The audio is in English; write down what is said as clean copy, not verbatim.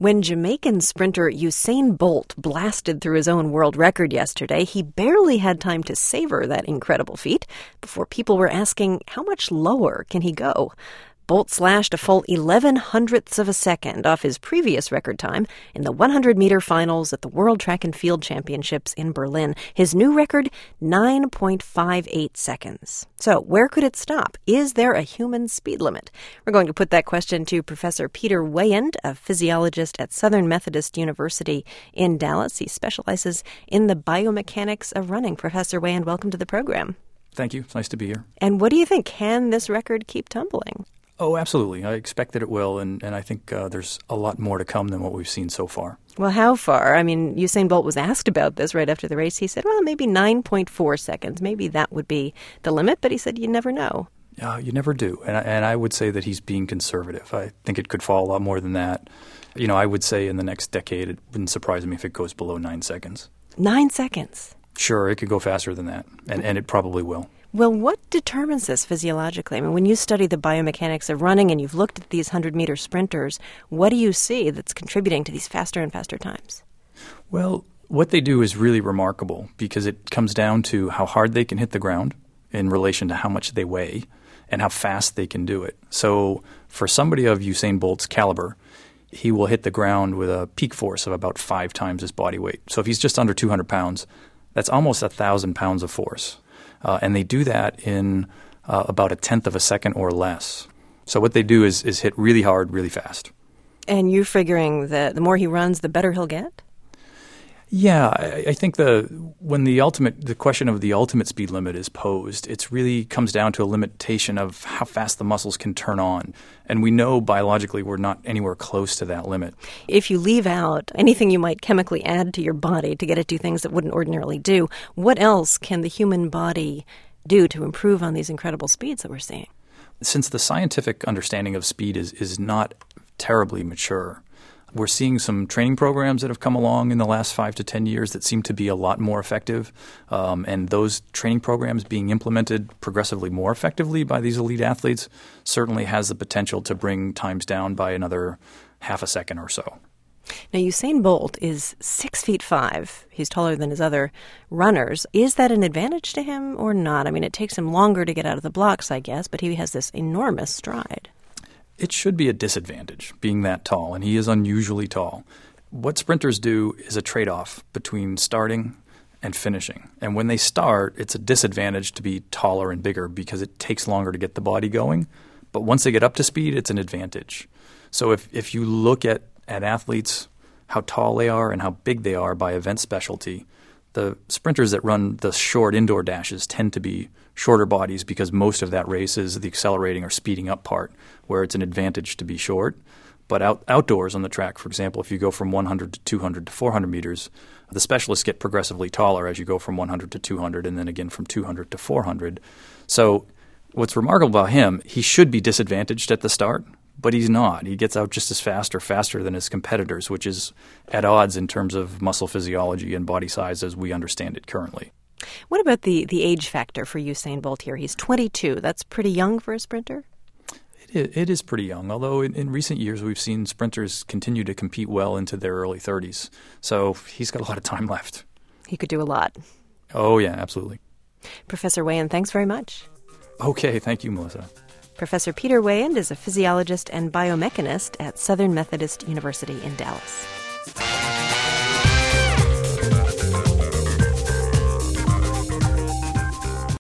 When Jamaican sprinter Usain Bolt blasted through his own world record yesterday, he barely had time to savor that incredible feat before people were asking how much lower can he go. Bolt slashed a full 11/100ths of a second off his previous record time in the 100-meter finals at the World Track and Field Championships in Berlin. His new record, 9.58 seconds. So where could it stop? Is there a human speed limit? We're going to put that question to Professor Peter Weyand, a physiologist at Southern Methodist University in Dallas. He specializes in the biomechanics of running. Professor Weyand, welcome to the program. Thank you. It's nice to be here. And what do you think? Can this record keep tumbling? Oh, absolutely. I expect that it will, and I think there's a lot more to come than what we've seen so far. Well, how far? I mean, Usain Bolt was asked about this right after the race. He said, well, maybe 9.4 seconds. Maybe that would be the limit, but he said you never know. You never do, and I would say that he's being conservative. I think it could fall a lot more than that. You know, I would say in the next decade, it wouldn't surprise me if it goes below 9 seconds. 9 seconds? Sure, it could go faster than that, and it probably will. Well, what determines this physiologically? I mean, when you study the biomechanics of running and you've looked at these 100-meter sprinters, what do you see that's contributing to these faster and faster times? Well, what they do is really remarkable because it comes down to how hard they can hit the ground in relation to how much they weigh and how fast they can do it. So for somebody of Usain Bolt's caliber, he will hit the ground with a peak force of about 5 times his body weight. So if he's just under 200 pounds, that's almost 1,000 pounds of force. And they do that in about 1/10 of a second or less. So what they do is hit really hard, really fast. And you're figuring that the more he runs, the better he'll get? Yeah, I think when the question of the ultimate speed limit is posed, it really comes down to a limitation of how fast the muscles can turn on. And we know biologically we're not anywhere close to that limit. If you leave out anything you might chemically add to your body to get it to do things that wouldn't ordinarily do, what else can the human body do to improve on these incredible speeds that we're seeing? Since the scientific understanding of speed is not terribly mature, we're seeing some training programs that have come along in the last 5 to 10 years that seem to be a lot more effective. And those training programs being implemented progressively more effectively by these elite athletes certainly has the potential to bring times down by another half a second or so. Now, Usain Bolt is 6'5". He's taller than his other runners. Is that an advantage to him or not? I mean, it takes him longer to get out of the blocks, I guess, but he has this enormous stride. It should be a disadvantage being that tall, and he is unusually tall. What sprinters do is a trade-off between starting and finishing. And when they start, it's a disadvantage to be taller and bigger because it takes longer to get the body going. But once they get up to speed, it's an advantage. So if you look at athletes, how tall they are and how big they are by event specialty, the sprinters that run the short indoor dashes tend to be shorter bodies because most of that race is the accelerating or speeding up part where it's an advantage to be short. But outdoors on the track, for example, if you go from 100 to 200 to 400 meters, the specialists get progressively taller as you go from 100 to 200 and then again from 200 to 400. So what's remarkable about him, he should be disadvantaged at the start, but he's not. He gets out just as fast or faster than his competitors, which is at odds in terms of muscle physiology and body size as we understand it currently. What about the age factor for Usain Bolt here? He's 22. That's pretty young for a sprinter? It is pretty young, although in recent years we've seen sprinters continue to compete well into their early 30s. So he's got a lot of time left. He could do a lot. Oh, yeah, absolutely. Professor Weyand, thanks very much. Okay, thank you, Melissa. Professor Peter Weyand is a physiologist and biomechanist at Southern Methodist University in Dallas.